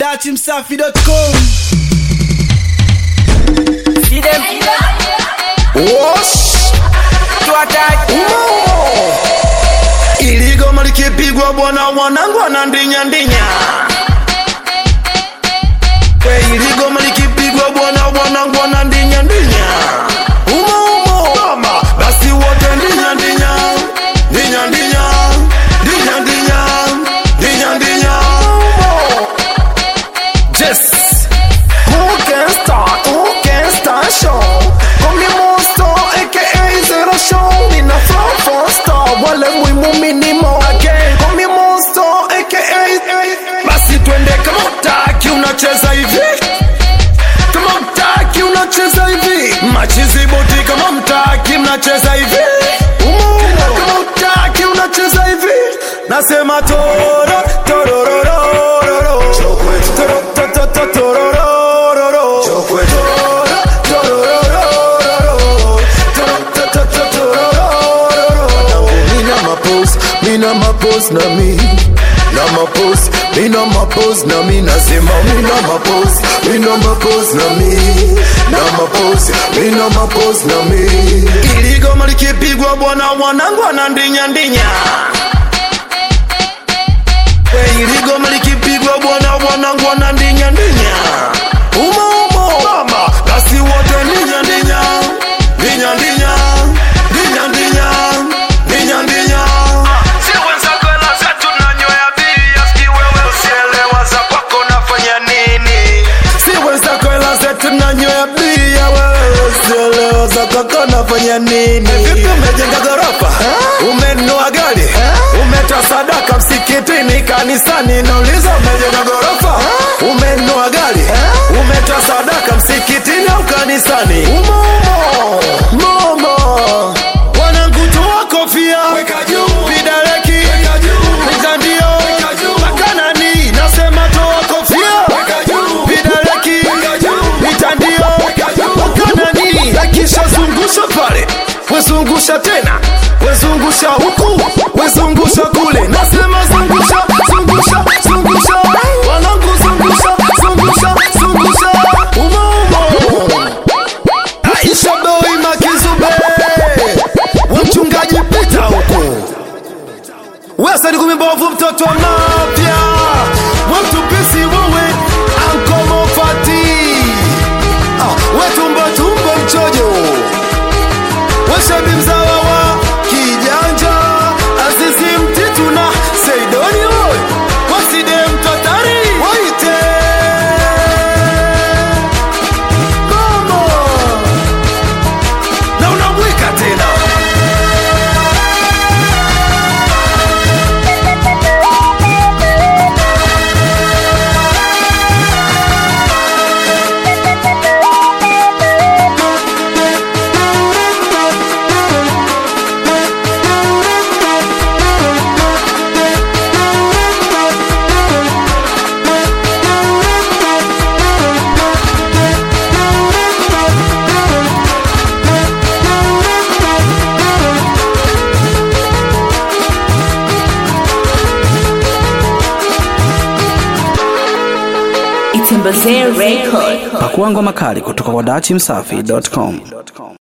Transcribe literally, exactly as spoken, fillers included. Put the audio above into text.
dati msafi dot com. See them? Wash To attack. Iligo malikipigwa bwana wanangu anandinya ndinya. We iligo malikipigwa bwana wanangu anandinya ndinya. Umo umo mama basi wote ndinya ndinya. Ndinya ndinya. Ndinya ndinya. Ndinya ndinya. Just who can start? Who can start show? Come the monster aka zero show. Nina flow for star wale muimu minimo again. Come the monster aka basi twende kama utaki unacheza hivi. Kama utaki unacheza hivi. Machizi boti kama mtaki mnacheza hivi. Umo kama utaki unacheza hivi. Nasema toro torororo. Mina mapos na mi na mapos mina mapos na mi nasema mina mapos mina mapos na mi na mapos mina mapos na mi iligo malikipigwa bwana wanangu anandinya ndinya. We iligo malikipigwa bwana wanangu anandinya ndinya. Umo umo mama basi wote ndinya ndinya ndinya ndinya ndinya ndinya ndinya ndinya. Tunanyoya bia wewe usielewa za kaka nafanya nini. Vipi umejenga gorofa? Umenunua gari? Umetoa sadaka msikitini kanisani. Nauliza umejenga gorofa? Umenunua gari? Umetoa sadaka msikitini au kanisani? Umo umo momo wanangu toa kofia weka juu vidaleki weka juu mitandio weka juu makanani nasema toa kofia weka juu vidaleki weka juu mitandio makanani kisha zungusha pale wezungusha tena wezungusha huku wezungusha kule nasema zungusha zungusha zungusha wanangu zungusha zungusha zungusha umo umo Aisha boy makizube wachungaji pita huku wesa ni kumimbovu mtoto mapya watupisi wewe ankomo fati ah, wetumbo tumbo mchojo weshabi mzawa wa kijanja azizi mtitu na seidoni wewe waside mtotari waite mama na unamwika tena. It's in Bazaar Record. Pakua ngoma kali kutoka kwa dati msafi dot com.